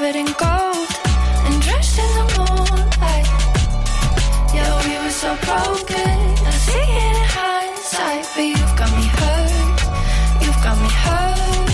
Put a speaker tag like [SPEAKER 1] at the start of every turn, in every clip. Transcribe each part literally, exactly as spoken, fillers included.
[SPEAKER 1] covered in gold and dressed in the moonlight. Yeah, we were so broken, I see it in hindsight. But you've got me hurt, you've got me hurt.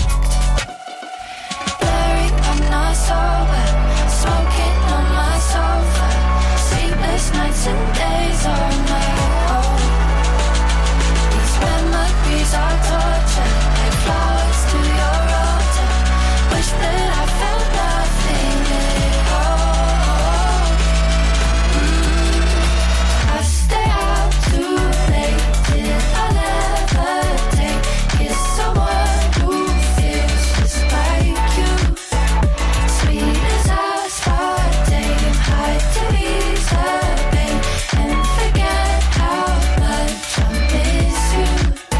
[SPEAKER 1] Blurry, I'm not sober, smoking on my sofa. Sleepless nights and days on my own. These memories are torture, like flowers to your altar. Wish that I felt nothing at all. mm. I stay out too late, did I never take kiss someone who feels just like you? Sweet as aspartame, hard to ease the pain and forget how much I miss you.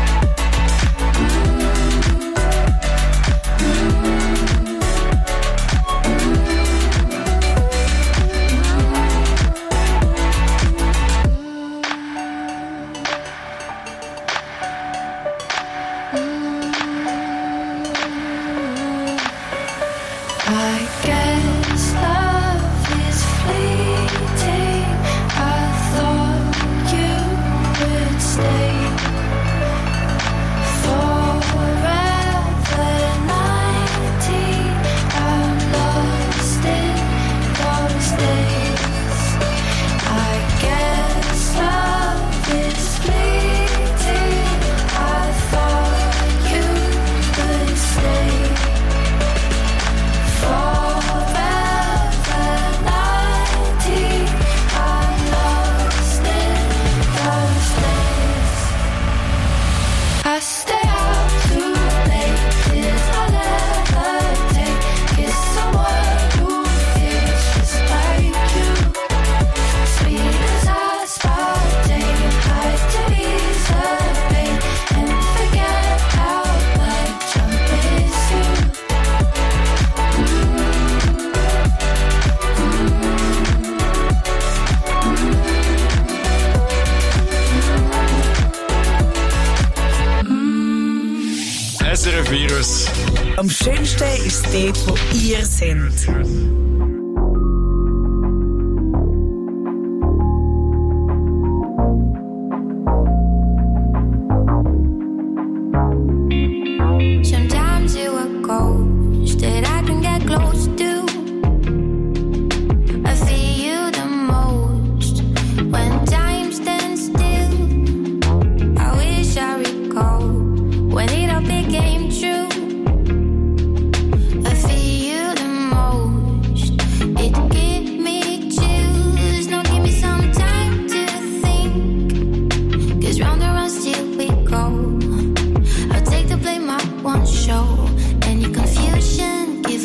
[SPEAKER 1] I guess love is fleeting. I thought you would stay forever ninety. I'm lost in those days. I guess love is fleeting. I thought you would stay forever ninety. I'm lost in those days. I stay out too late, did I never take kiss someone who feels just like you? Sweet as aspartame, hard to ease the pain and forget how much I miss you.
[SPEAKER 2] S R F Virus.
[SPEAKER 3] Am schönsten ist es dort, wo ihr seid.
[SPEAKER 1] Sometimes you are ghost that I can get close to. I feel you the most when time stands still. I wish I recall when it all became true. I feel you the most. It gives me chills. Now give me some time to think. 'Cause round and round still we go. I'll take the blame, I won't show. Any confusion, give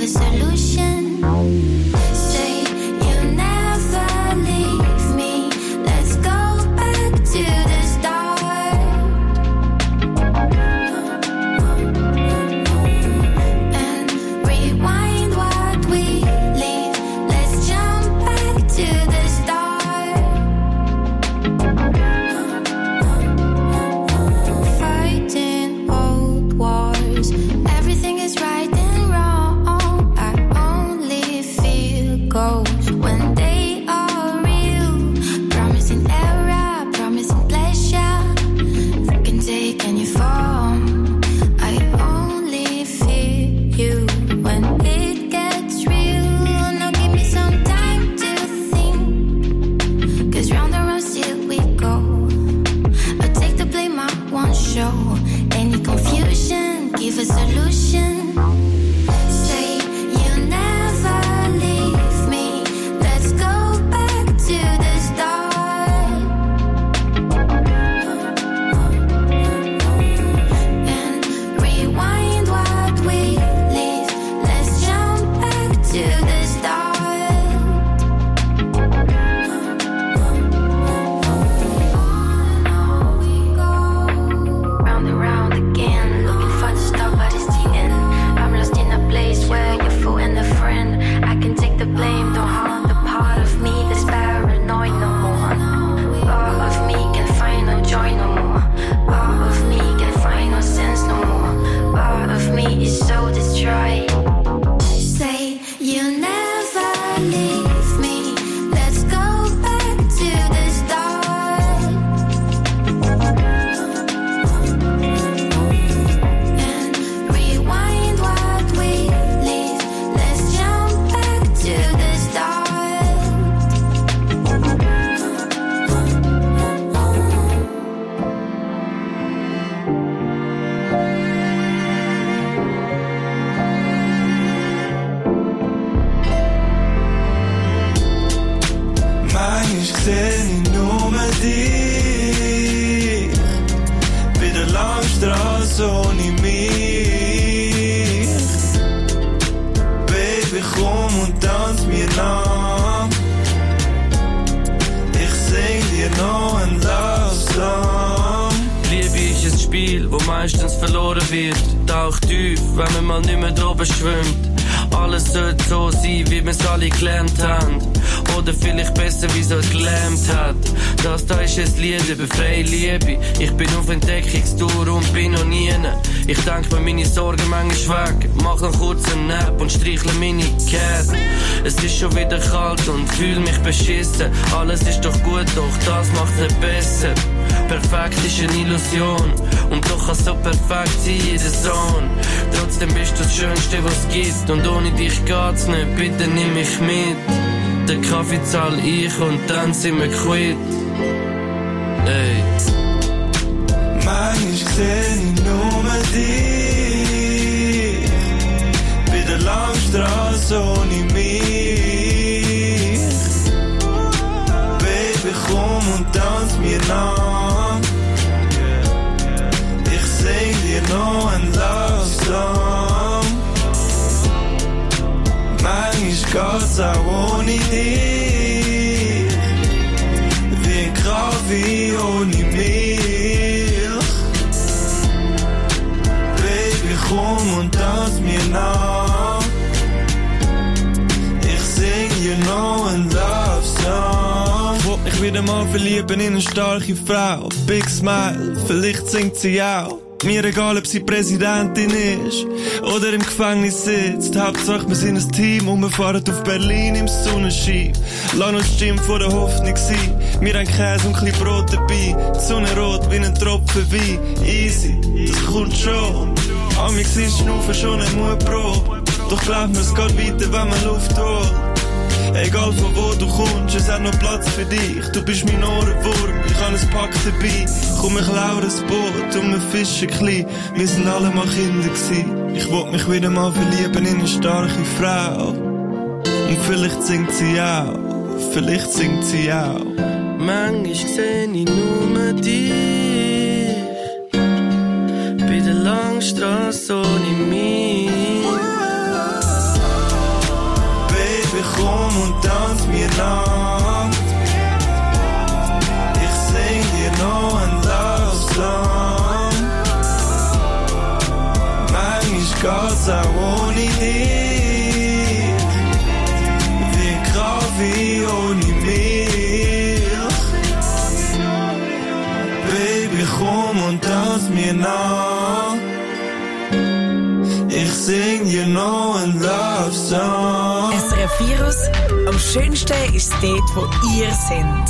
[SPEAKER 4] meistens verloren wird. Taucht tief, wenn man mal nicht mehr droben schwimmt. Alles sollte so sein, wie wir's alle gelernt haben. Oder vielleicht besser, wie es gelernt hat. Das da ist ein Lied über freie Liebe. Ich bin auf Entdeckungstour und bin noch nie. Ich denk mir meine Sorgen manchmal weg. Mach noch kurz einen Nap und streichle meine Cat. Es ist schon wieder kalt und fühl mich beschissen. Alles ist doch gut, doch das macht's nicht besser. Perfekt ist eine Illusion und doch kann so perfekt sein, jeder Sohn. Trotzdem bist du das Schönste, was es gibt. Und ohne dich geht's nicht, bitte nimm mich mit. Den Kaffee zahl ich und dann sind wir quitt. Ey.
[SPEAKER 5] Manchmal seh ich nur dich bei der Langstrasse ohne mich. Baby, komm und tanz mir nach. Ich sing dir noch ein Love Song. Manchmal geht's auch ohne dich, wie ein Kaffee ohne Milch. Baby, komm und tanz mir nach. Ich sing dir noch ein Love Song. Ich wollt mich wieder mal verlieben in eine starke Frau. Big Smile, vielleicht singt sie auch. Mir egal, ob sie Präsidentin ist oder im Gefängnis sitzt. Hauptsache wir sind ein Team und wir fahren auf Berlin im Sonnenschein. Lass uns die Stimme vor der Hoffnung sein. Wir haben Käse und ein bisschen Brot dabei. Die Sonne rot wie ein Tropfen Wein. Easy, das kommt schon. Amix ist Schnaufen schon eine Mutprobe. Doch glaub mir, es geht weiter, wenn man Luft holt. Egal von wo du kommst, es hat noch Platz für dich. Du bist mein Ohrenwurm, ich habe ein Pack dabei. Komm, ich lau das Boot und wir fischen klein. Wir sind alle mal Kinder gewesen. Ich wollt mich wieder mal verlieben in eine starke Frau. Und vielleicht singt sie auch, vielleicht singt sie auch.
[SPEAKER 4] Manchmal seh ich nur dich bei der Langstrasse ohne mich.
[SPEAKER 5] Komm und tanz mir nach. Ich sing dir noch ein Love Song. Manchmal geht's auch ohne dich, wie ein Kaffee ohne Milch. Baby, komm und tanz mir nach. Ich sing dir noch ein Love Song.
[SPEAKER 3] S R F Virus, am schönsten ist dort, wo ihr seid.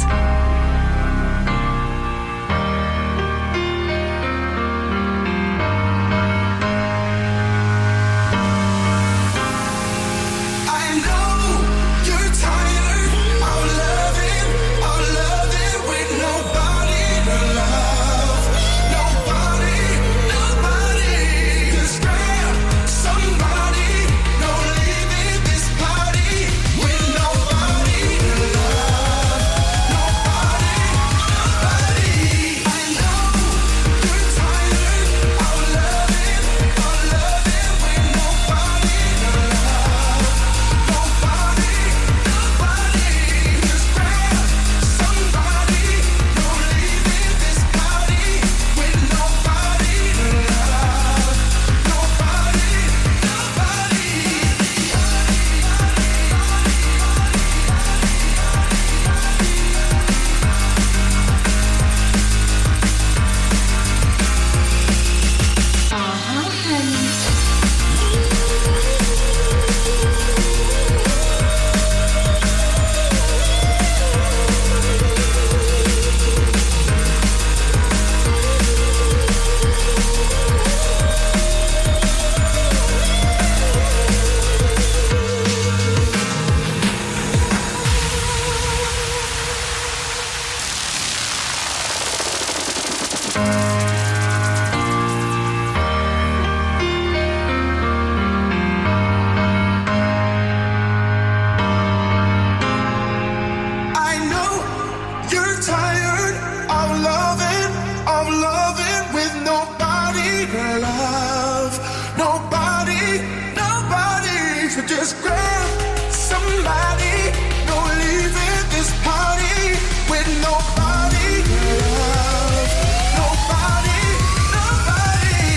[SPEAKER 5] Nobody, nobody, nobody.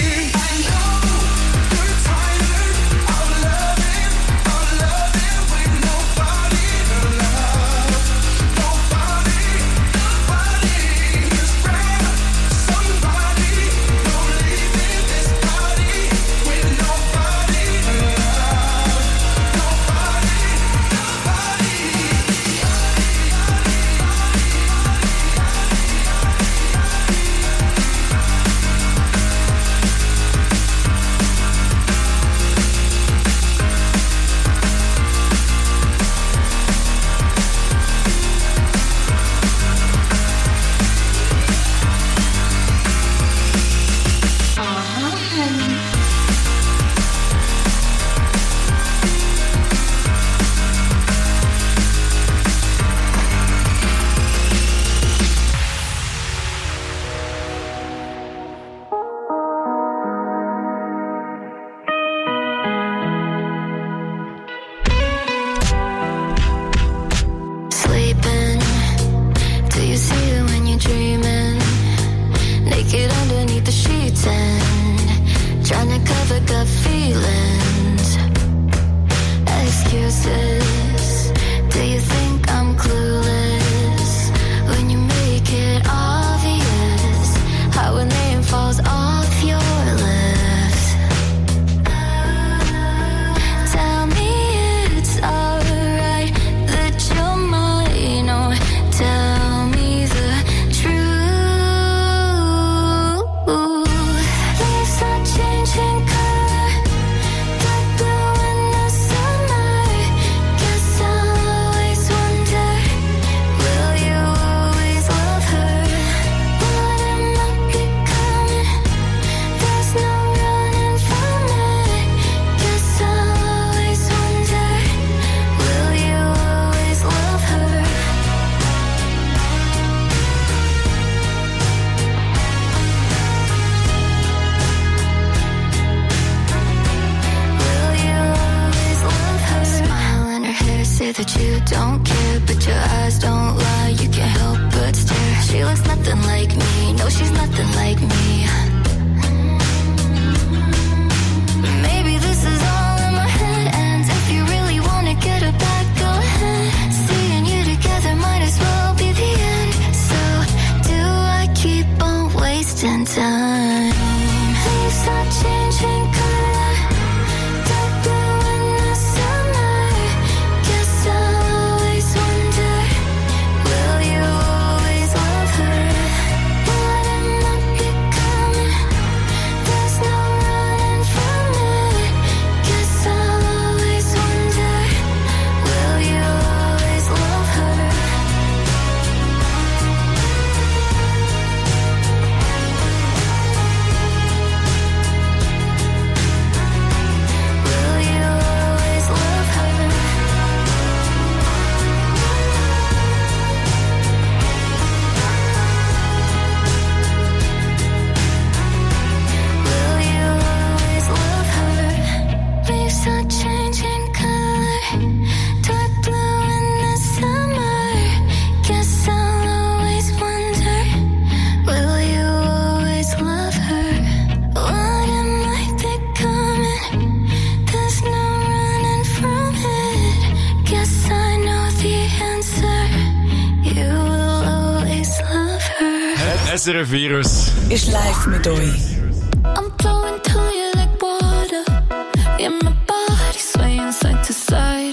[SPEAKER 2] S R F Virus
[SPEAKER 3] ist live mit euch.
[SPEAKER 1] I'm flowing to you like water. Yeah, my body swaying side to side.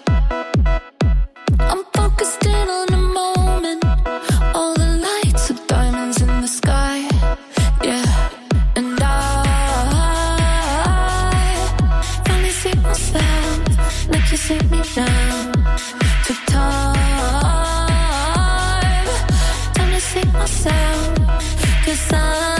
[SPEAKER 1] I'm focused in on the moment. All the lights are diamonds in the sky. Yeah, and I finally see myself like you see me now. To time, time to see myself. 'Cause I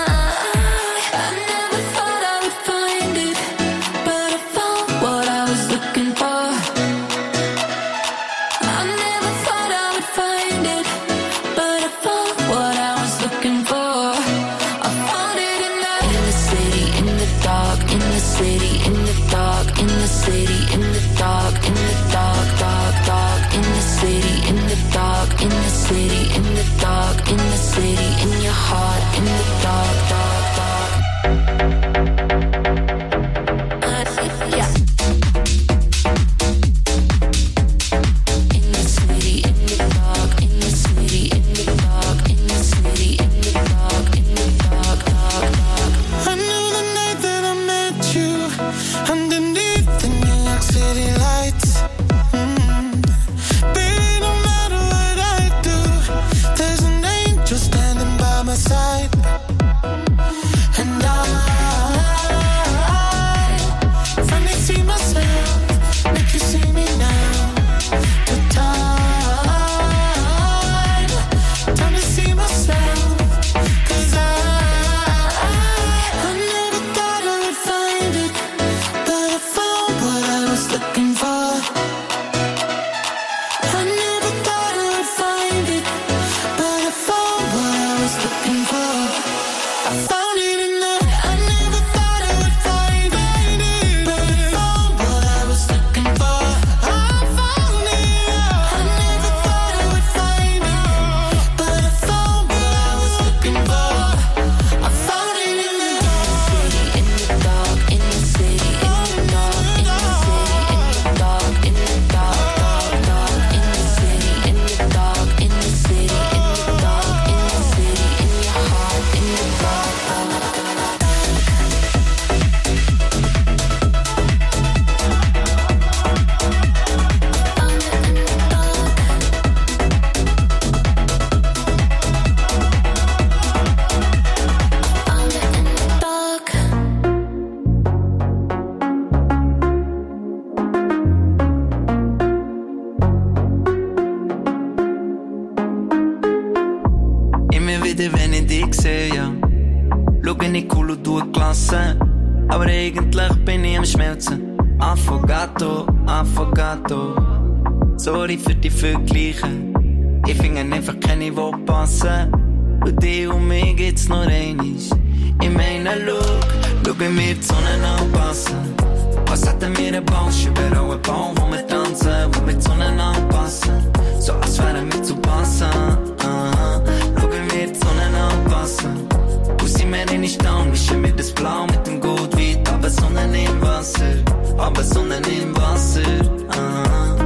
[SPEAKER 6] sorry für die Vergleiche. Ich finde einfach keine, die passen. Und die und mir geht's nur einig. Ich meine, schau, schau wie wir die Sonne anpassen. Was hätten wir einen Bausch über einen Baum, wo wir tanzen, wo wir die Sonne anpassen. So als wären wir zu passen. Aha. Schau wie wir die Sonne anpassen. Und sind wir in die Staun, mischen wir das Blau mit dem Goldwein. Aber Sonne im Wasser, aber Sonne im Wasser. Aha.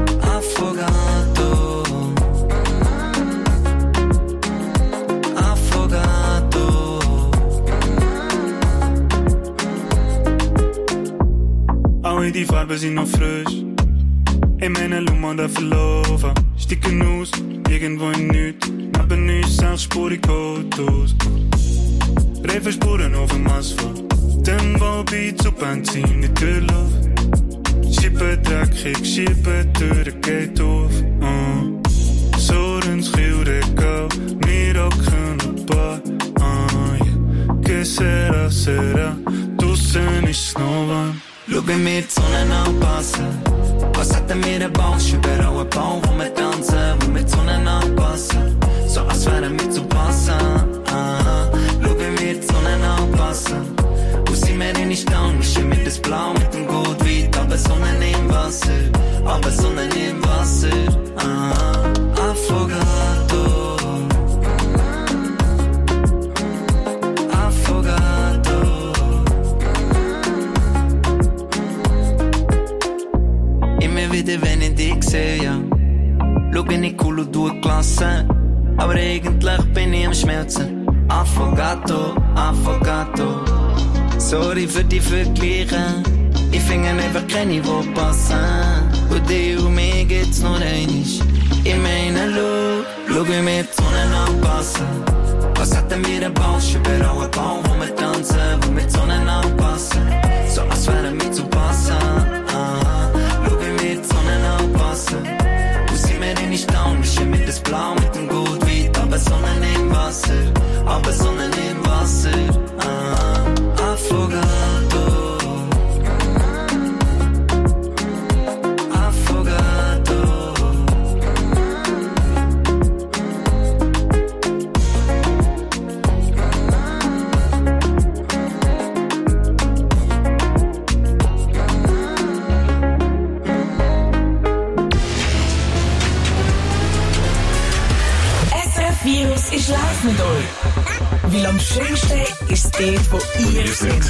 [SPEAKER 6] Affogato, Affogato.
[SPEAKER 7] Alle die Farben sind noch frisch. Ich meine, schau mal, da verlaufen. Sticken aus, irgendwo in nichts. Neben uns sechsspurig Autos. Reifenspuren auf dem Asphalt. Dann Wallbeat zu Benzin in der Luft. Schieben dreckig, schieben Türen geht auf. Uh. So ins Kielregal, wir hocken ein paar. Uh, yeah. Que sera, sera, draussen ist's noch warm.
[SPEAKER 6] Schau wie wir die Sonne anpassen. Was hätten wir einen Bausch über einen Baum, wo wir tanzen, wo wir die Sonne anpassen. So als wären wir zu passen. Uh. Schau wie wir die Sonne anpassen. Wo sind wir in die Staun, mischen wir das Blau mit dem Goldwein. Aber Sonne im Wasser, aber Sonne im Wasser. Ah, Affogato, Affogato. Immer wieder, wenn ich dich sehe, ja. Schau, bin ich cool und durchgelassen. Aber eigentlich bin ich am Schmelzen. Affogato, Affogato. Sorry für die Vergleiche. Ich finde einfach keine, die passen. Und die und mir geht's nur einig. Ich meine, schau, schau wie wir die Sonne anpassen. Was hätten wir einen Bausch überall einen Baum, wo wir tanzen, wo wir die Sonne anpassen. So als wären wir zu passen. Aha. Schau wie wir die Sonne anpassen. Wo sind wir in die Staun, mischen mit das Blau, mit dem Gut weit. Aber Sonne im Wasser, aber Sonne im Wasser. Aha. Affogato.
[SPEAKER 3] Ist live mit euch. Weil am schönsten ist dort, wo ihr seid.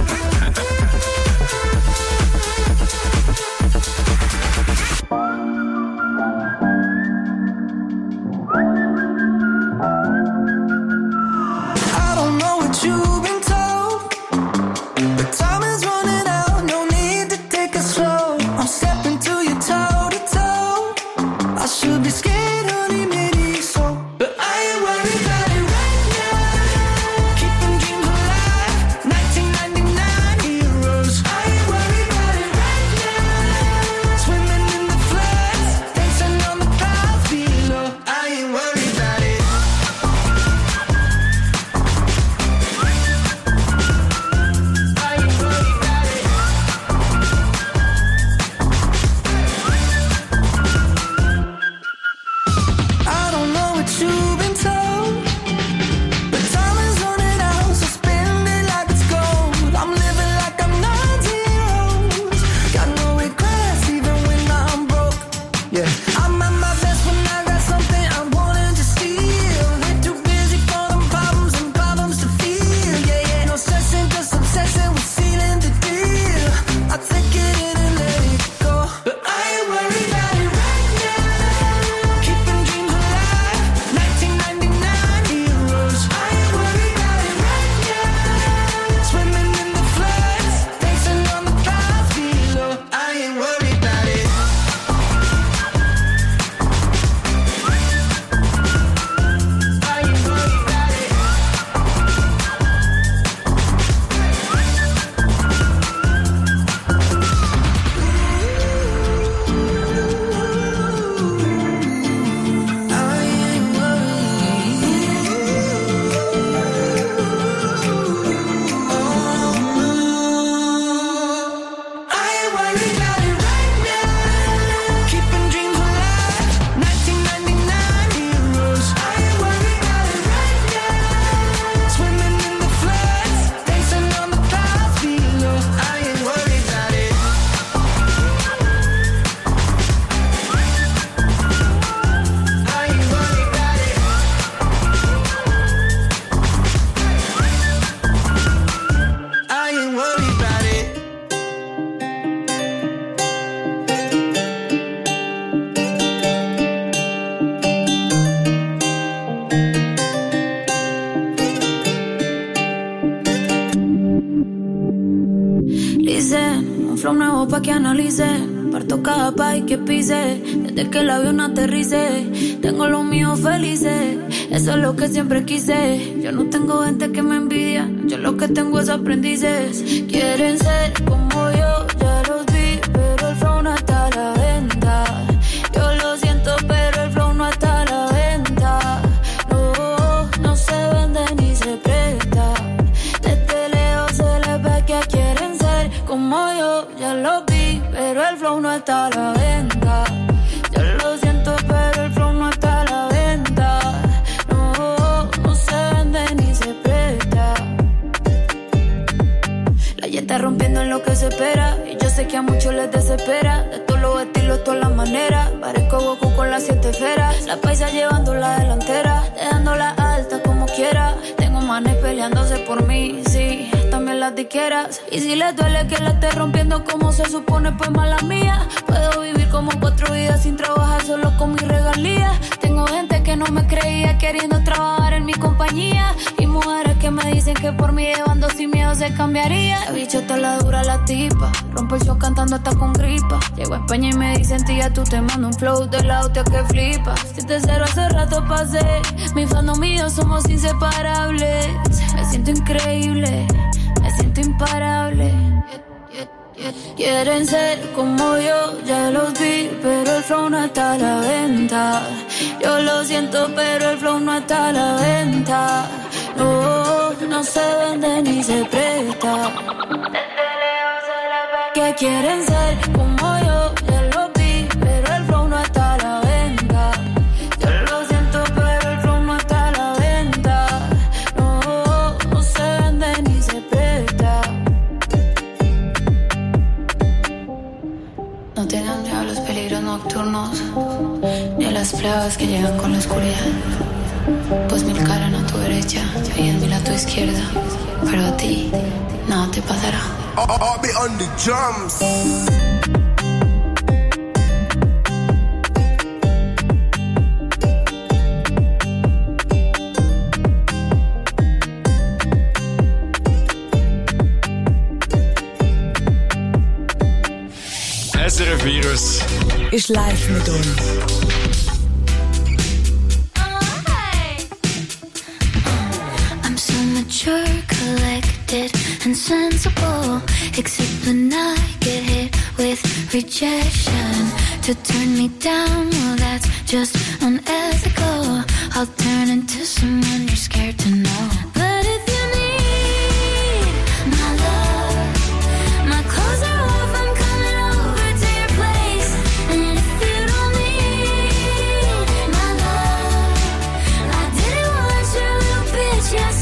[SPEAKER 8] Pa' que analice, parto cada país que pise. Desde que el avión aterrice, tengo los míos felices. Eso es lo que siempre quise. Yo no tengo gente que me envidia, yo lo que tengo es aprendices. Quieren ser como yo, ya los vi, pero el flow no está a la venta. Yo lo siento, pero el flow no está a la venta. No, no se vende ni se presta. Desde lejos se les ve que quieren ser como yo, ya lo vi, pero el flow no está a la venta. Yo lo siento, pero el flow no está a la venta. No, no se vende ni se presta. La ya está rompiendo en lo que se espera, y yo sé que a muchos les desespera. De todos los estilos, todas las maneras, parezco Goku con las siete esferas. La paisa llevando la delantera, dejándola alta como quiera. Tengo manes peleándose por mí, sí, también las disqueras. Y si le duele que la esté rompiendo como se supone, pues mala mía. Puedo vivir como cuatro vidas sin trabajar solo con mis regalías. Tengo gente que no me creía queriendo trabajar en mi compañía. Y mujeres que me dicen que por mí llevando sin miedo se cambiaría. La bichota la dura la tipa, rompe el show cantando hasta con gripa. Llego a España y me dicen tía, tú te mando un flow de la hostia que flipas. siete cero hace rato pasé, mi fandom y yo somos inseparables. Me siento increíble, me siento imparable. Quieren ser como yo, ya los vi, pero el flow no está a la venta. Yo lo siento, pero el flow no está a la venta. No, no se vende ni se presta. Que quieren ser como yo, ya los vi, pero el flow no está a la venta. Yo lo siento, pero el flow no está a la venta. No, no se vende ni se presta.
[SPEAKER 9] No tengan miedo a los peligros nocturnos, ni a las plebas que llegan con la oscuridad. Pues mil caras a tu derecha y diez mil a tu izquierda, pero a ti nada te pasará.
[SPEAKER 10] I'll be on the drums.
[SPEAKER 2] S R F Virus
[SPEAKER 3] ist live mit uns.
[SPEAKER 1] Mature, collected, and sensible. Except when I get hit with rejection. To turn me down, well that's just unethical. I'll turn into someone you're scared to know. But if you need my love, my clothes are off, I'm coming over to your place. And if you don't need my love, I didn't want your little bitch, yes.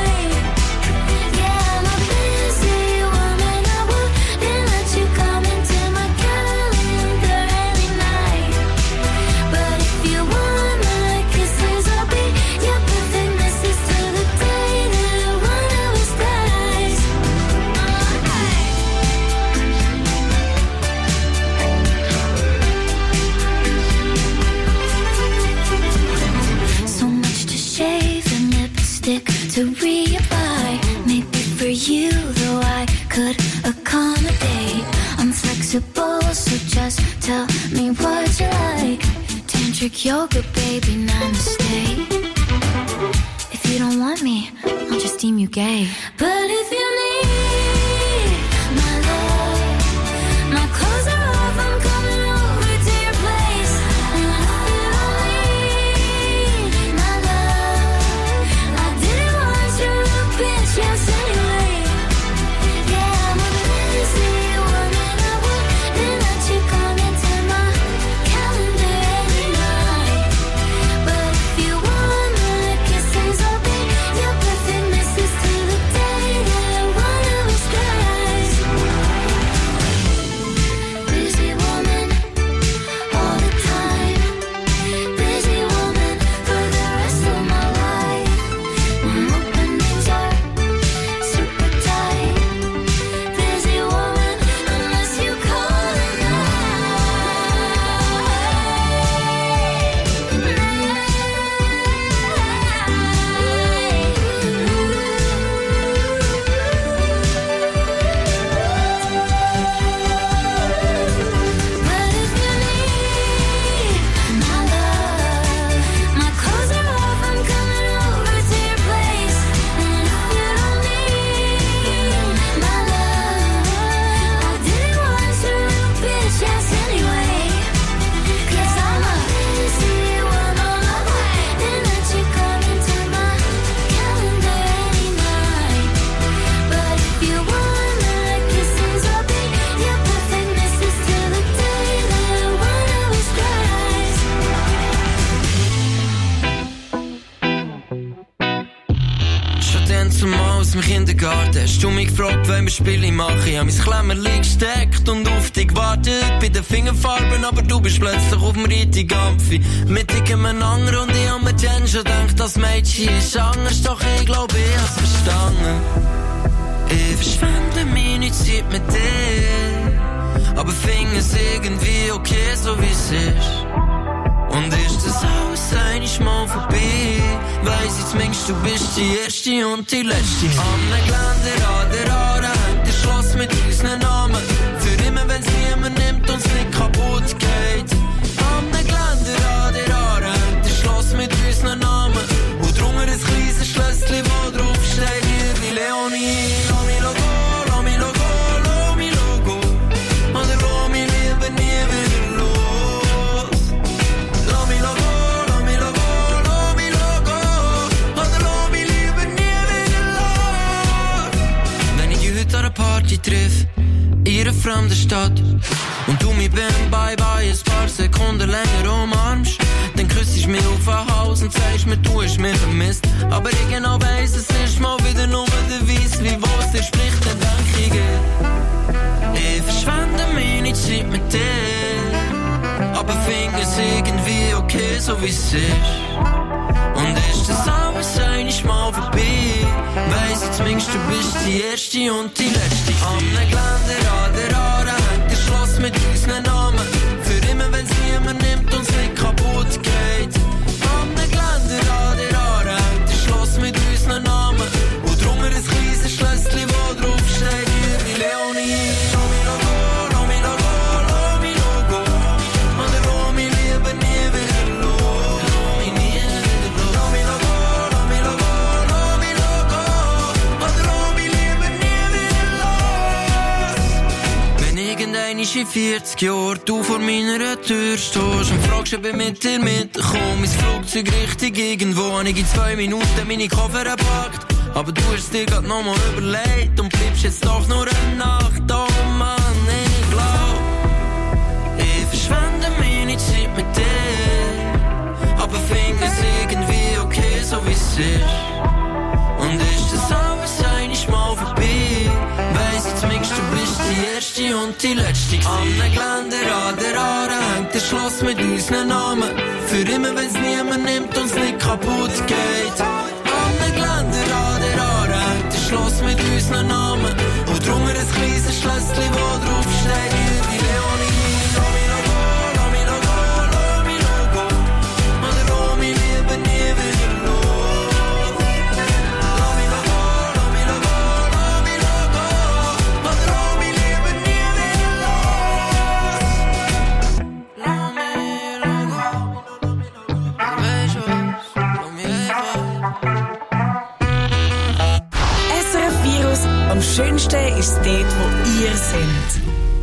[SPEAKER 1] To reapply, maybe for you, though I could accommodate. I'm flexible, so just tell me what you like. Tantric yoga, baby, namaste. If you don't want me, I'll just deem you gay. But if you need my love, my clothes are off, I'm coming over to your place. And if you don't need my love, I didn't want your little bitch, yes, anyway. Yeah, I'm a busy woman, I wouldn't let you come into my calendar every night. But if you want my kisses, I'll be your perfect missus till the day that one of us dies. Busy woman, all the time. Busy woman for the rest of my life. My openings are super tight. Busy woman, unless you call it But if you need my love, my clothes are off, I'm coming over to your place. And if you don't need my love, I didn't want your little bitch, yes, anyway. Cause I'm a busy woman, I wouldn't let you come into my calendar any night. But if you want my kisses, I'll be your perfect missus till the day that one of us dies.
[SPEAKER 4] Schon dann zumal aus dem Kindergarten hast du mich gefragt, wenn wir Spiele machen. Ich hab mein Klemmerli gesteckt und auf dich gewartet. Bei den Fingerfarben, aber du bist plötzlich auf dem richtigen Amphi. Mit irgendeinem anderen und ich hab mir dann schon gedacht, das Mädchen ist anders. Doch ich glaub, ich hab's verstanden. Ich verschwende meine Zeit mit dir, aber find es irgendwie okay, so wie es ist. Und ist das alles einmal mal vorbei, weiss ich zumindest, du bist die erste und die letzte. Am Geländer an der Aare hängt der Schloss mit unseren Namen, für immer, wenn's niemand nimmt, uns nicht kaputt geht. Am Geländer an der Aare hängt der Schloss mit unseren Namen, und drunter ein kleines Schlösschen, wo drauf steht, hier wie Leonie. Lass mich go, lass mich go, lass mich go, oder lass mich lieber nie wieder los. Lass mich go, lass mich go, lass mich go, oder lass mich lieber nie wieder los. Wenn ich dich heute an einer Party triff, in einer fremden Stadt, und du mich beim Bye-Bye ein paar Sekunden länger umarmst, dann küsst ich mich auf den Hals und sagst mir, du hast mich vermisst. Aber ich genau weiss, es ist mal wieder nur der Weiss, wie was dir spricht, dann denk ich, ich verschwende meine Zeit mit dir, aber find es irgendwie okay, so wie es ist. Und ist das alles einmal vorbei, weiss ich zumindest, du bist die erste und die letzte. Am Geländer an der Aare hängt der Schloss mit unseren Namen, für immer, wenn's niemand nimmt, uns nicht kaputt geht. Am Geländer an der Aare hängt der Schloss mit unseren Namen, und drunter ein kleines Schlösschen, wo drauf steht, hier wie Leonie. Lass mich go, lass mich go, lass mich go, oder lass mich lieber nie wieder los. Lass mich nie wieder los. Lass mich go, lass mich go, lass mich go, oder lass mich lieber nie wieder los. Wenn irgendein ist in vierzig Jahren du vor meiner Tür stehst und fragst, ob ich mit dir mitkomme, ins Flugzeug richtig irgendwo, habe ich in zwei Minuten meine Koffer gepackt. Aber du hast dir grad noch mal überlegt und bleibst jetzt doch nur eine Nacht. Oh Mann, ich glaub, ich verschwende meine Zeit mit dir, aber find es irgendwie okay, so wie es ist. Und ist das alles einmal vorbei, weiss ich zumindest, du bist die erste und die letzte. Am Geländer an der Aare hängt der Schloss mit unseren Namen, für immer, wenn's niemand nimmt, uns nicht kaputt geht. Am Geländer an der Aare hängt der Schloss mit unseren Namen, und drunter ein kleines Schlösschen, wo drauf steht, hier wie Leonie. Lass mich go, lass mich go, lass mich go, oder lass mich lieber nie wieder los. Lass mich go, lass mich go, lass mich go, oder lass mich lieber nie wieder los. Lass mich go, weisst du was, lass mich einfach.
[SPEAKER 3] S R F Virus, am schönsten ist dort, wo ihr seid.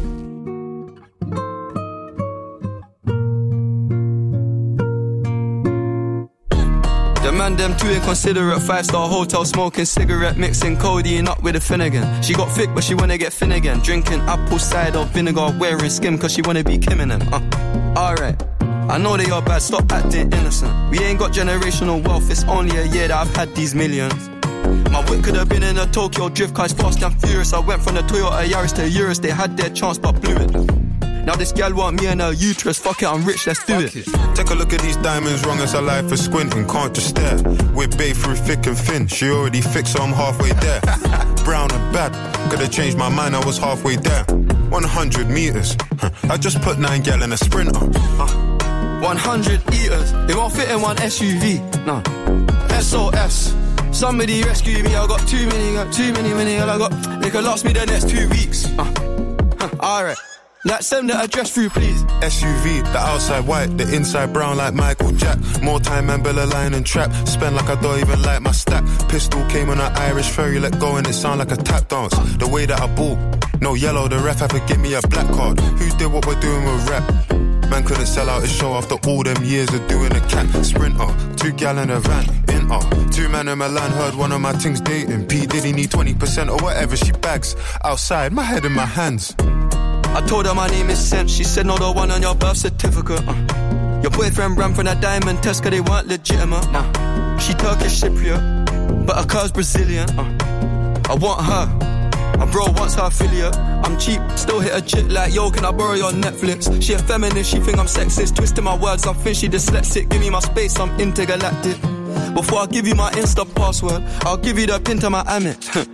[SPEAKER 11] The man them too inconsiderate, five-star hotel smoking cigarette, mixing codeine up with a Finnegan. She got thick but she wanna get thin again, drinking apple cider vinegar, wearing skim cause she wanna be Kim and them. uh. Alright, I know they are bad, stop acting innocent. We ain't got generational wealth, it's only a year that I've had these millions. My whip could have been in a Tokyo drift car, it's fast and furious. I went from the Toyota Yaris to Urus, they had their chance but blew it. Now this gal want me and her uterus, fuck it, I'm rich, let's do it.
[SPEAKER 12] it. Take a look at these diamonds, wrong as her life for squinting, can't just stare. We're bae through thick and thin, she already fixed so I'm halfway there. Brown and bad, could've changed my mind, I was halfway there. one hundred meters, I just put nine gal in a sprinter. uh.
[SPEAKER 11] one hundred eaters, it won't fit in one S U V, no. S O S, somebody rescue me, I got too many, got too many, many, I got, they could last me the next two weeks. uh. huh. Alright, let's send the address through please.
[SPEAKER 12] S U V, the outside white, the inside brown like Michael Jack. More time and Bella line and trap, spend like I don't even like my stack. Pistol came on an Irish ferry, let go and it sound like a tap dance. The way that I ball, no yellow, the ref had to give me a black card. Who did what we're doing with rap? Man couldn't sell out his show after all them years of doing a cat. Sprinter, two gal in a van, in uh, two man in Milan, heard one of my things dating. P Diddy need twenty percent or whatever she bags. Outside, my head in my hands.
[SPEAKER 11] I told her my name is Sense, she said no, the one on your birth certificate. uh. Your boyfriend ran from that diamond test cause they weren't legitimate. uh. She Turkish Cypriot, but her curves Brazilian. uh. I want her, my bro wants her affiliate. I'm cheap, still hit a chick like, yo, can I borrow your Netflix? She a feminist, she think I'm sexist, twisting my words, I think she dyslexic. Give me my space, I'm intergalactic. Before I give you my Insta password, I'll give you the pin to my Amex.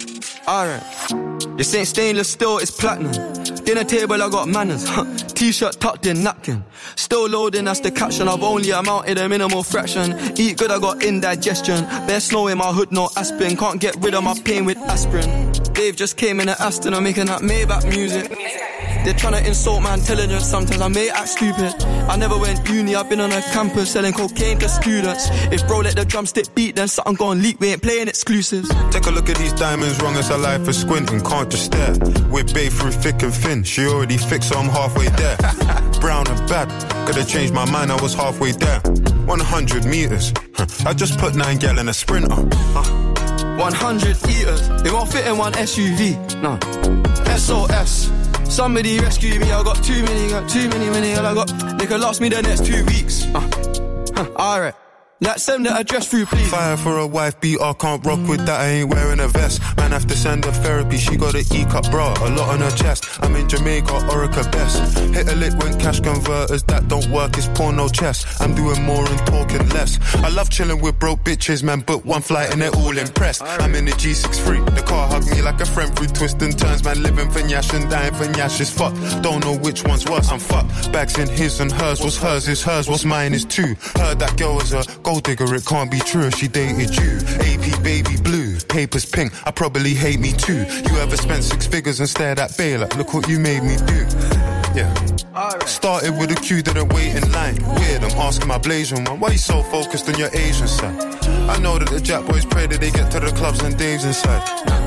[SPEAKER 11] Alright. This ain't stainless steel, it's platinum. Dinner table, I got manners. T-shirt tucked in, napkin. Still loading, that's the caption. I've only amounted a minimal fraction. Eat good, I got indigestion. There's snow in my hood, no aspirin. Can't get rid of my pain with aspirin. Dave just came in at Aston, I'm making that Maybach music. They're trying to insult my intelligence. Sometimes I may act stupid. I never went uni, I've been on a campus selling cocaine to students. If bro let the drumstick beat, then something gon' leak. We ain't playing exclusives.
[SPEAKER 12] Take a look at these diamonds, wrong as a life for squinting. Can't just stare. We're babe through thick and thin. She already fixed, so I'm halfway there. Brown and bad. Could've changed my mind, I was halfway there. one hundred meters. I just put nine gal in a sprinter.
[SPEAKER 11] Uh, one hundred eaters. It won't fit in one S U V. No. S O S. Somebody rescue me, I got too many, got too many, many, all I got. They could last me the next two weeks. Uh, huh, alright. Let's send the address through, please.
[SPEAKER 12] Fire for a wife beater, can't rock with that, I ain't wearing a vest. Man have to send her therapy, she got an E-cup bra, a lot on her chest. I'm in Jamaica, Orica best. Hit a lick when cash converters, that don't work, it's porno chess. I'm doing more and talking less. I love chilling with broke bitches, man, but one flight and they're all impressed. I'm in the G six three, the car hugged me like a friend through twists and turns. Man living for Nyash and dying for Nyash is fucked. Don't know which one's worse, I'm fucked. Bags in his and hers, what's hers is hers, what's mine is too. Heard that girl was a gold digger, it can't be true if she dated you. A P baby blue, papers pink, I probably hate me too. You ever spent six figures and stared at Bay like, look what you made me do. Yeah. Started with a queue, didn't wait in line. Weird, I'm asking my Blasian one, why you so focused on your Asian side? I know that the Jack boys pray that they get to the clubs and Dave's inside.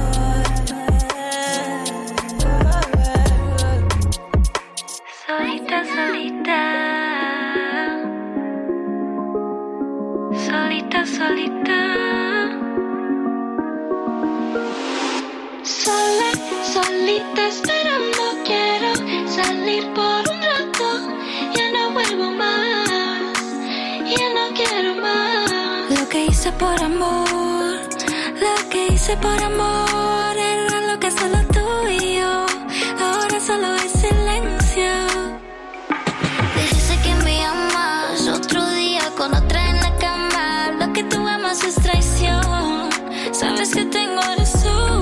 [SPEAKER 1] Solita, solita. Solita, solita. Sola, solita esperando. Quiero salir por un rato. Ya no vuelvo más. Ya no quiero más. Lo que hice por amor, lo que hice por amor era lo que solo tú y yo. Ahora solo es silencio. Dijiste que me amas. Otro día con otra en la cama. Lo que tú amas es traición. Sabes que tengo razón.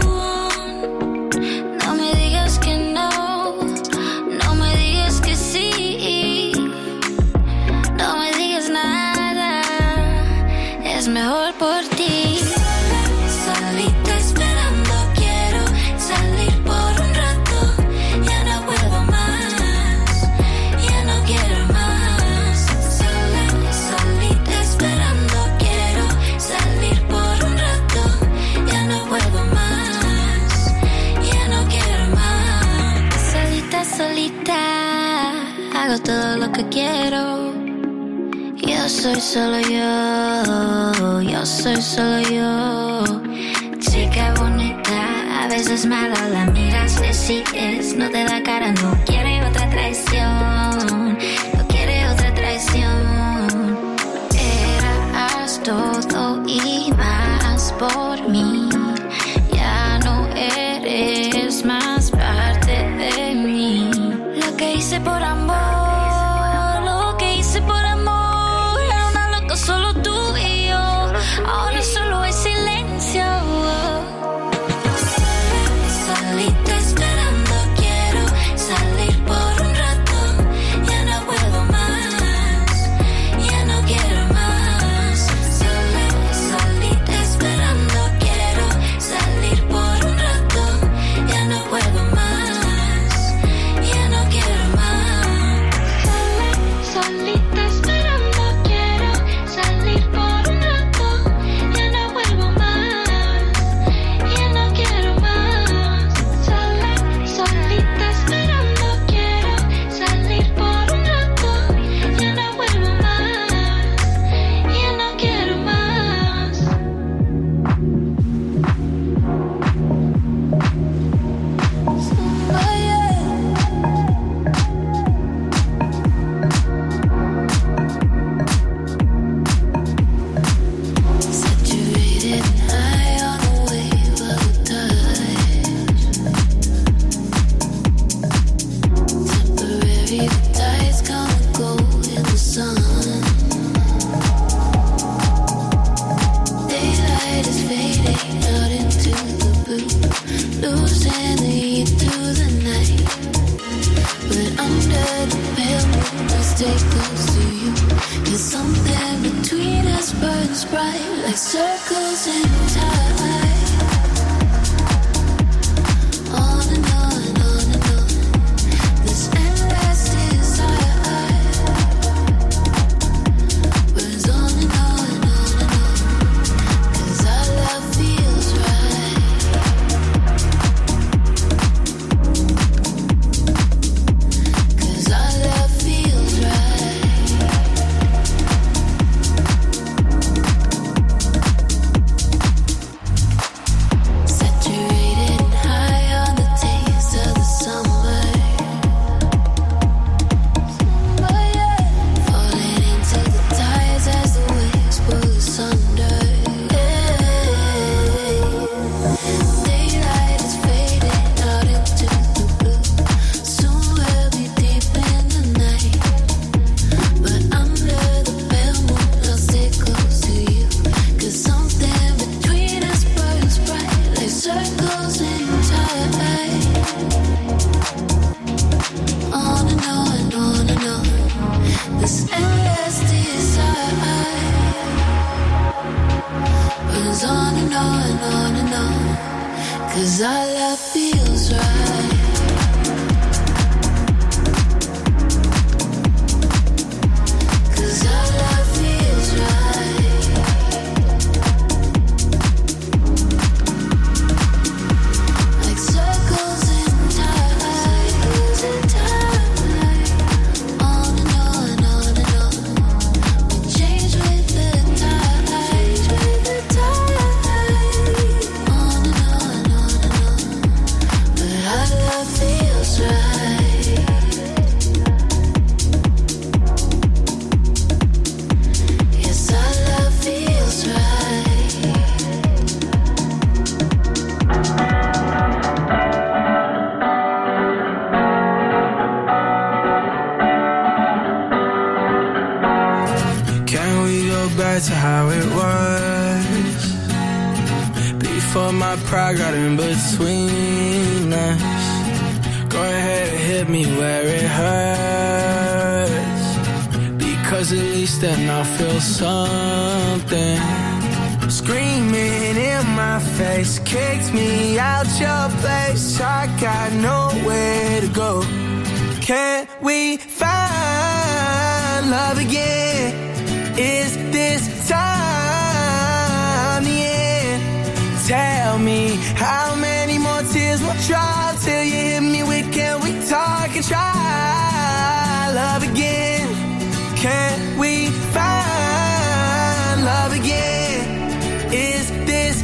[SPEAKER 1] No me digas que no. No me digas que sí. No me digas nada. Es mejor por ti. Solita esperando. Quiero salir por un rato. Ya no vuelvo más. Ya no quiero más. Sola, solita esperando. Quiero salir por un rato. Ya no vuelvo más. Ya no quiero más. Solita, solita. Hago todo lo que quiero. Yo soy solo yo. Yo soy solo yo. Chica bonita, a veces mala, la miras, le sigues, no te da cara, no quiere otra traición, no quiere otra traición. Eras todo y más por mí, ya no eres más parte de mí. Lo que hice por amor, lo que hice por amor, era una loca solo tú y yo, ahora solo hay silencio. Solita esperando, quiero salir por un rato. Ya no vuelvo más, ya no quiero más. Sola, solita esperando, quiero salir por un rato. Ya no vuelvo más, ya no quiero más. Sola, solita esperando, quiero salir por un rato. Ya no vuelvo más, ya no quiero más. Sola, solita esperando, quiero salir por un rato. Ya no vuelvo más, ya no quiero más. Saturated high on the wave of the tide. Temporary, the tide's gonna go in the sun. Daylight is fading out into the blue.
[SPEAKER 8] let's stay close to you. Cause something between us burns bright like circles in time. On and on, on and on, this endless desire burns on and on, on and on. Cause our love feels right. Cause our love feels right. Saturated and high on the taste of the summer. Falling into the tides as the waves pull us under. Daylight is fading out into the blue. Soon we'll be deep in the night. But under the pale moon, I'll stay close to you. Cause something between us burns bright like circles in time. On and on, on and on, this endless desire burns on and on, on and on. Cause our love feels right. Cause our love feels right. Like circles in time, in time. On and on, on and on. We change with the tide, with the tide. On and on, on and on. But our love feels right. Yes, our love feels right.
[SPEAKER 4] Can we go back to how it was? Before my pride got in between us. Go ahead and hit me where it hurts. Because at least then I'll feel something. Screaming in my face, kicked me out your place. I got nowhere to go. Can we find love again? Is this time the end? Tell me how many more tears will drop till you hit me with can we talk and try love again? Can we find love again? Is this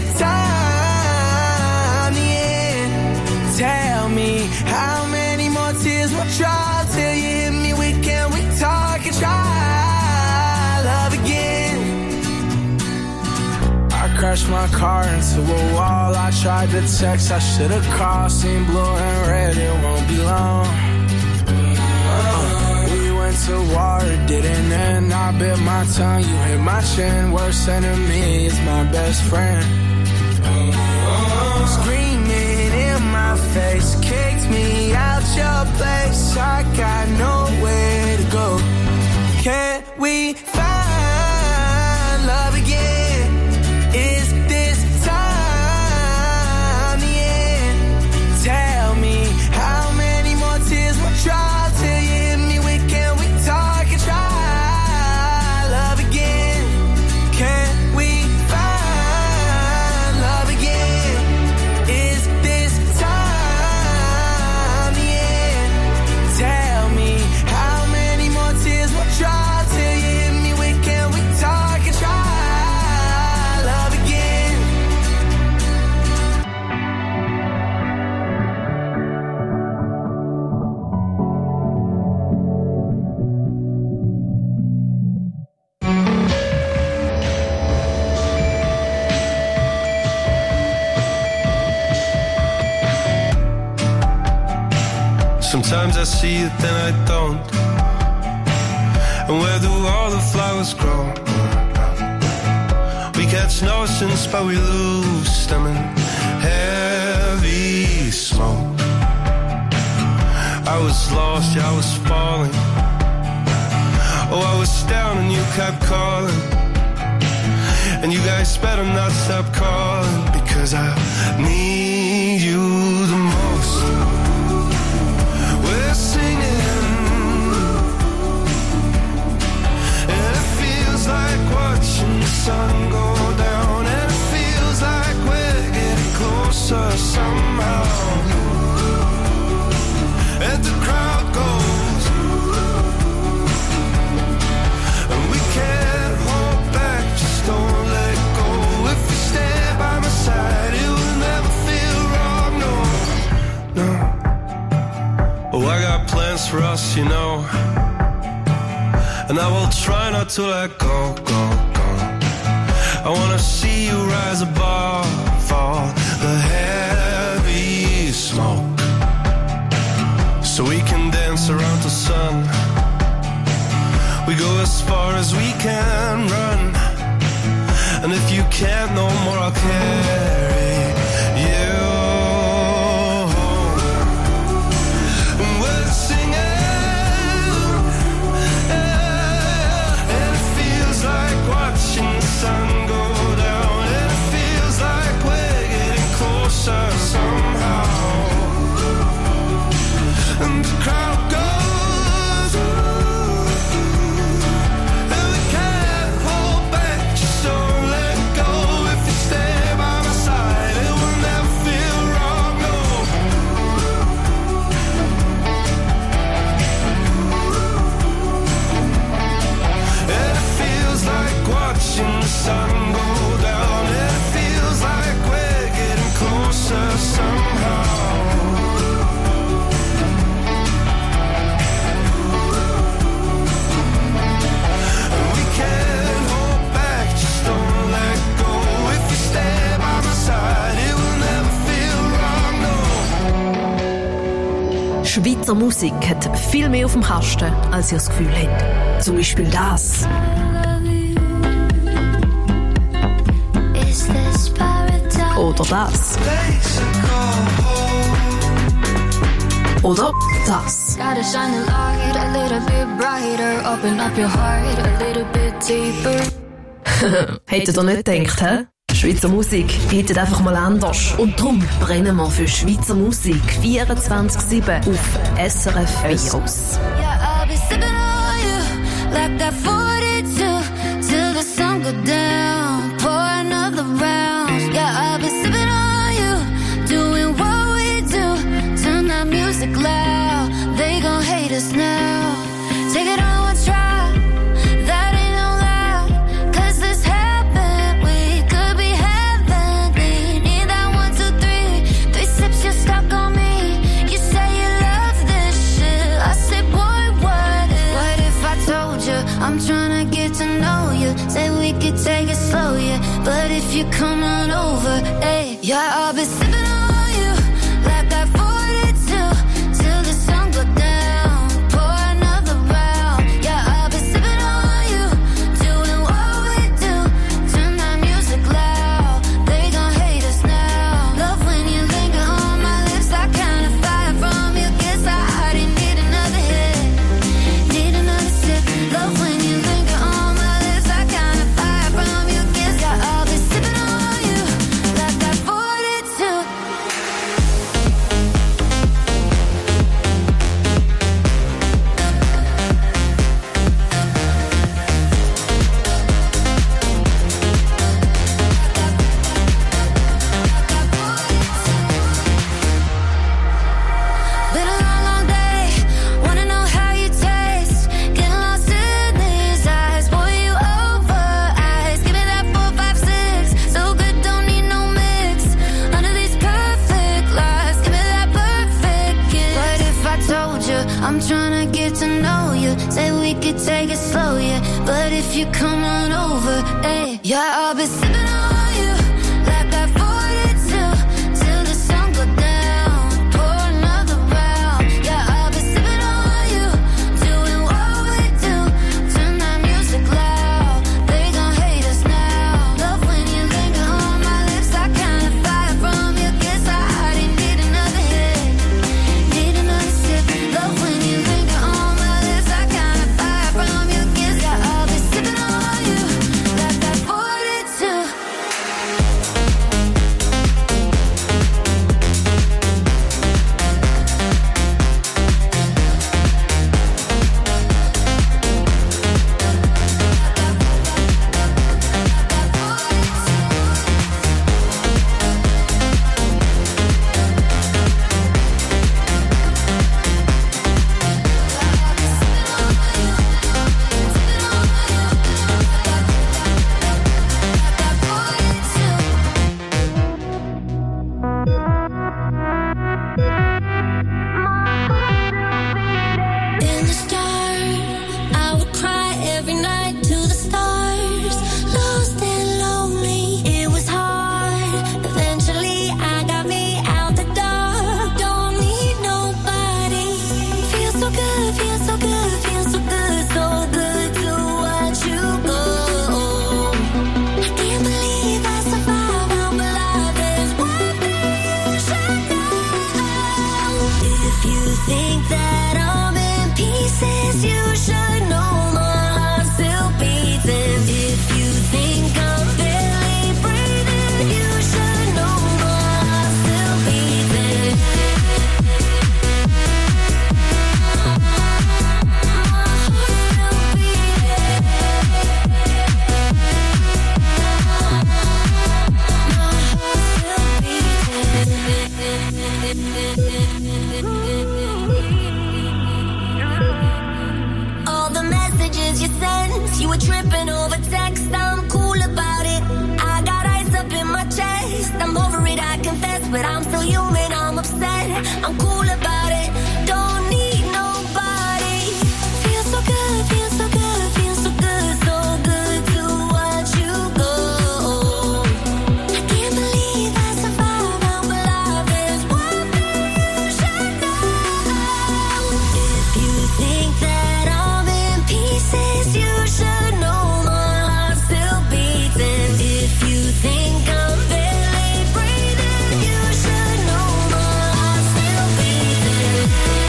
[SPEAKER 4] time the end? Tell me how many more tears will drop till you hit me with can we talk and try love again? I crashed my car into a wall. I tried to text, I should've called. Seen blue and red, it won't be long. Uh, we went to war, it didn't end. I bit my tongue, you hit my chin. Worst enemy is my best friend. Screaming in my face, kicked me out your place. I got nowhere to go. Can we find love again? Is this time the end? Tell me how many more tears will drop till you hit me with can we talk and try love again? Can we find love again? Is this time the end? Tell me how many more tears will drop till you hit me with can we talk and try love again?
[SPEAKER 13] Sometimes I see it, then I don't. And where do all the flowers grow? We catch notions, but we lose them in heavy smoke. I was lost, yeah, I was falling. Oh, I was down and you kept calling, and you guys better not stop calling, because I need you the most. We're singing, and it feels like watching the sun go down, and it feels like we're getting closer somehow. And the crowd goes, and we can't hold back, just don't let go. If you stand by my side, it will never feel wrong, no, no. Oh, I got plans for us, you know, and I will try not to let go, go, go. I wanna see you rise above all the heavy smoke, so we can dance around the sun. We go as far as we can run, and if you can't no more, I'll carry you home. And we're singing, yeah, and it feels like watching the sun go down, and it feels like we're getting closer somehow. And the crowd goes, and we can't hold back, just don't let go. If you stay by my side, it will never feel wrong, no. And it feels like watching the sun go down, and it feels like we're getting closer somehow.
[SPEAKER 14] Schweizer Musik hat viel mehr auf dem Kasten, als ihr das Gefühl habt. Zum Beispiel das. Oder das. Oder das. Hättet ihr nicht gedacht, hä? Schweizer Musik hittet einfach mal anders. Und darum brennen wir für Schweizer Musik vierundzwanzig sieben auf S R F Virus.
[SPEAKER 1] Yeah, I'll be sipping on you like that forty-two till the sun go down. Pour another round. Yeah, I'll be sipping on you, doing what we do. Turn that music loud. They gon' hate us now. Take it on one try. That ain't no lie. 'Cause this happened. We could be heavenly. Need that one, two, three. Three sips, you're stuck on me. You say you love this shit. I say, boy, what if? What if I told you I'm tryna get to know you? Say we could take it slow, yeah. But if you come on over, hey, yeah, I'll be sipping on you like that forty-two till the sun go down. Pour another round. Yeah, I'll be sipping on you, doing what we do. Turn that music loud. They gon' hate us now. Love when you linger on my lips. I kinda fire from you. Guess I already need another hit. Need another sip. Love when you linger on my lips. I kinda fire from you. Guess I I'll be sipping on you like that forty-two. Been a long, long day. Wanna know how you taste. Getting lost in these eyes. Boy, you over eyes. Give me that four, five, six. So good, don't need no mix. Under these perfect lies. Give me that perfect kiss. But if I told you I'm tryna get to know you, say we could take it slow, yeah. But if you come on over, hey, yeah, I'll be sipping on you like that forty-two till the sun go down. Pour another round. Yeah, I'll be sipping on you, doing what we do. Turn that music loud. They gon' hate us now. Love when you linger on my lips. I kinda fire from you. Guess I already need another hit. Need another sip. Love when you linger on my lips. I kinda fire from you. Guess so good, feels so good, feels so good, so good to watch you go. I can't believe I survived, I'm alive. There's one thing you should know. If you think that I'm in pieces, you should know my heart's still beating. If you think I'm barely breathing, you should know my heart's still beating. All the messages you sent, you were tripping over text. I'm cool about it. I got ice up in my chest. I'm over it, I confess, but I'm still human. I'm upset. I'm cool about it. Don't need nobody. Feels so good, feels so good, feels so good, so good to watch you go. I can't believe I survived, I'm alive. There's one thing you should know. If you think that I'm in pieces, you should know my heart's still beating. If you think I'm barely breathing, you should know my heart's still beating.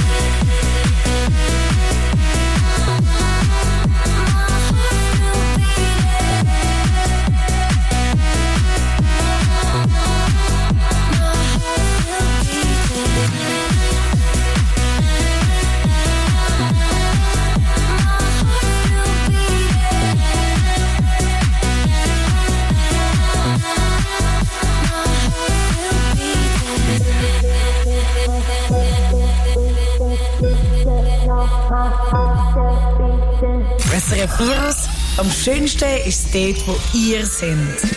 [SPEAKER 3] S R F Virus. Am schönsten ist es dort, wo ihr seid.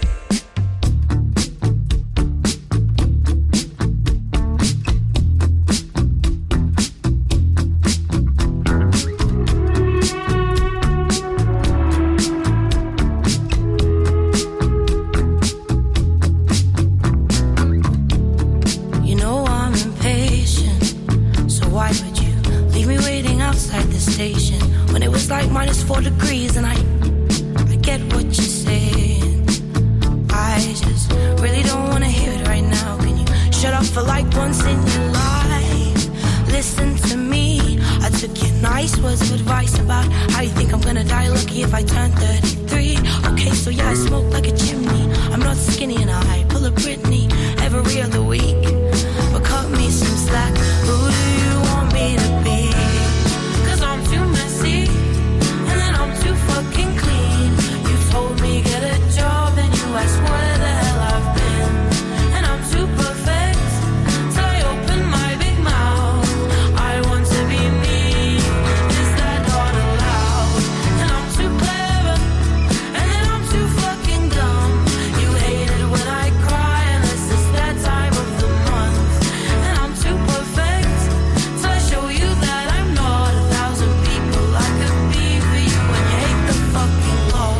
[SPEAKER 8] You know I'm impatient, so why would you leave me waiting outside the station when it was like minus four degrees? And I, I get what you're saying. I just really don't wanna hear it right now. Can you shut up for like once in your life? Listen to me. I took your nice words of advice about how you think I'm gonna die lucky if I turn thirty-three. Okay, so yeah, I smoke like a chimney. I'm not skinny and I pull a Britney every other week. But cut me some slack. Who do you want me to be? Cause I'm too messy, and then I'm too fucking clean. You told me get a job, and you asked where the hell I've been. And I'm too perfect, till I open my big mouth. I want to be me, is that not allowed? And I'm too clever, and then I'm too fucking dumb. You hate it when I cry, unless it's that time of the month. And I'm too perfect, till I show you that I'm not a thousand people I could be for you. And you hate the fucking law.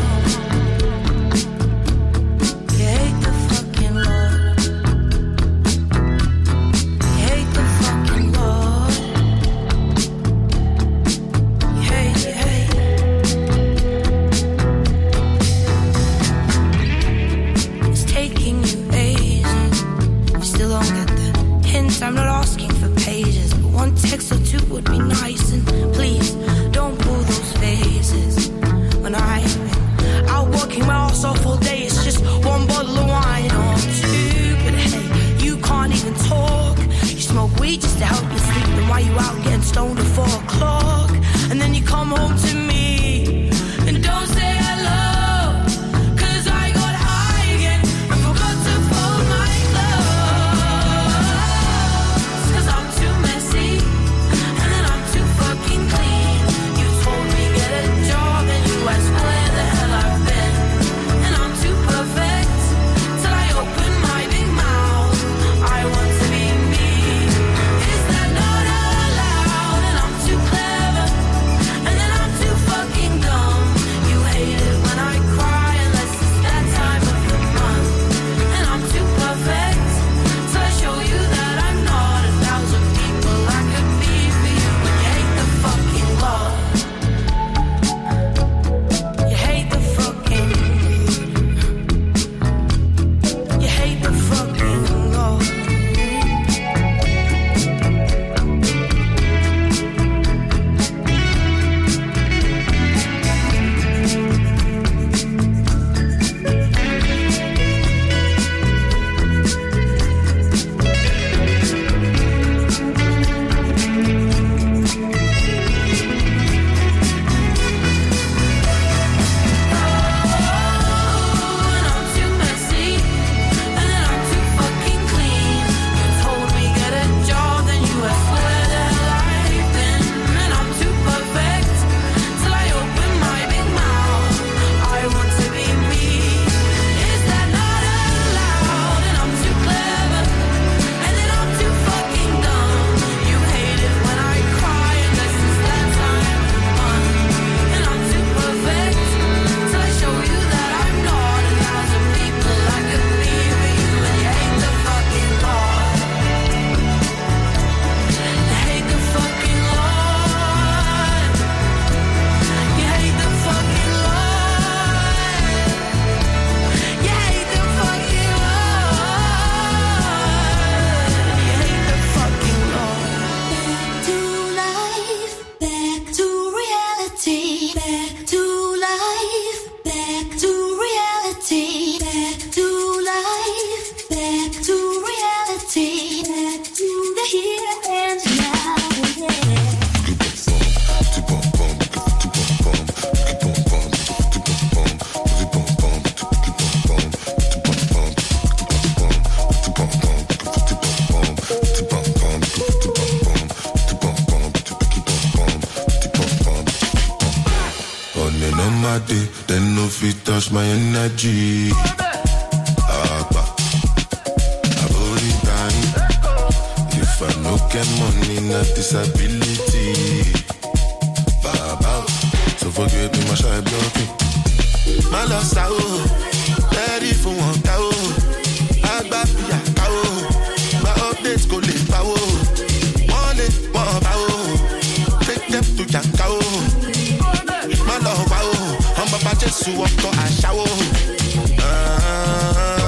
[SPEAKER 8] You hate the fucking law. You hate the fucking law. You hate, you hate. It's taking you ages. You still don't get the hint. I'm not asking for pages, but one text or two would be nice. And please don't pull those faces. When I've been out working my ass off all day, it's just one bottle of wine or two. But hey, you can't even talk. You smoke weed just to help you sleep. Then why you out getting stoned at four o'clock? And then you come home to me and don't say hello. Cause I got high again and forgot to fold my clothes. Cause I'm too messy, and then I'm too fucking clean. You told me get a job, and you asked where the hell I've been. And I'm too perfect, till I open my big mouth. I want to be me, is that not allowed? And I'm too clever, and then I'm too
[SPEAKER 12] on my day, then no fit touch my energy. Abba, abori time. If I no get money, not disability. Baba, so forget me, my shy blocking. My loss out, ready for one cow. Agba pia cow, my updates go late power. One day, one power. Take them to your cow. My love wow, I'm about to sue up to a shower. Ah.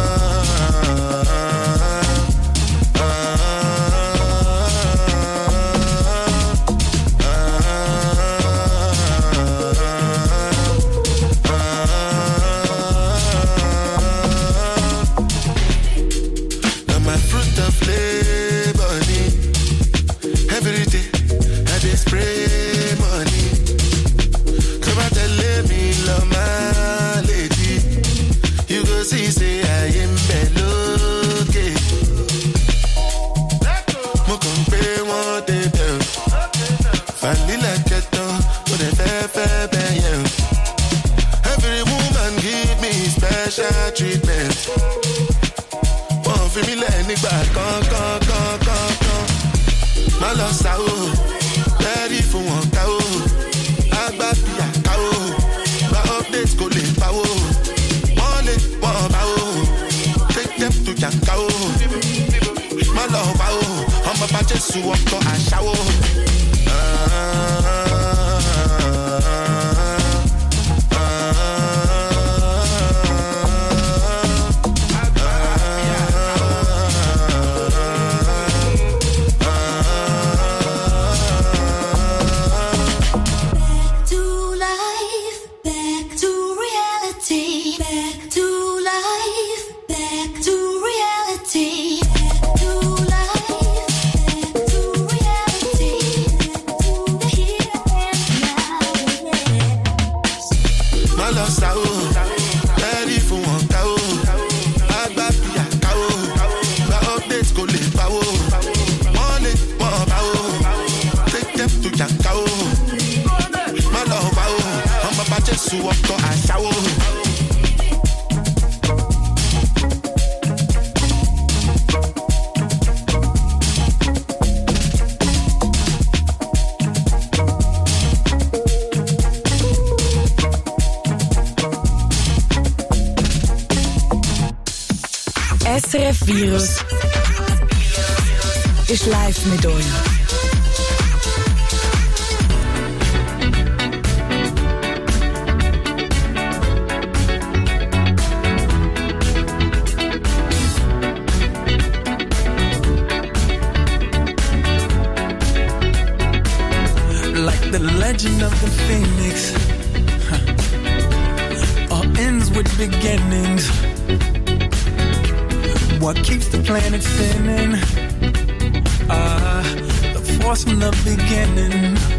[SPEAKER 12] Treatment. One for me, let me back. Come, come, come, come, come. My loss out. Ready for one cow. I back ya cow. My updates go late power. One day, one power. Take them to your cow. My love out. I'm about to sue up to a shower. Ah. So up to a shower.
[SPEAKER 3] S R F Virus ist live mit euch.
[SPEAKER 15] Legend of the Phoenix, huh. All ends with beginnings. What keeps the planet spinning? Ah, uh, the force from the beginning.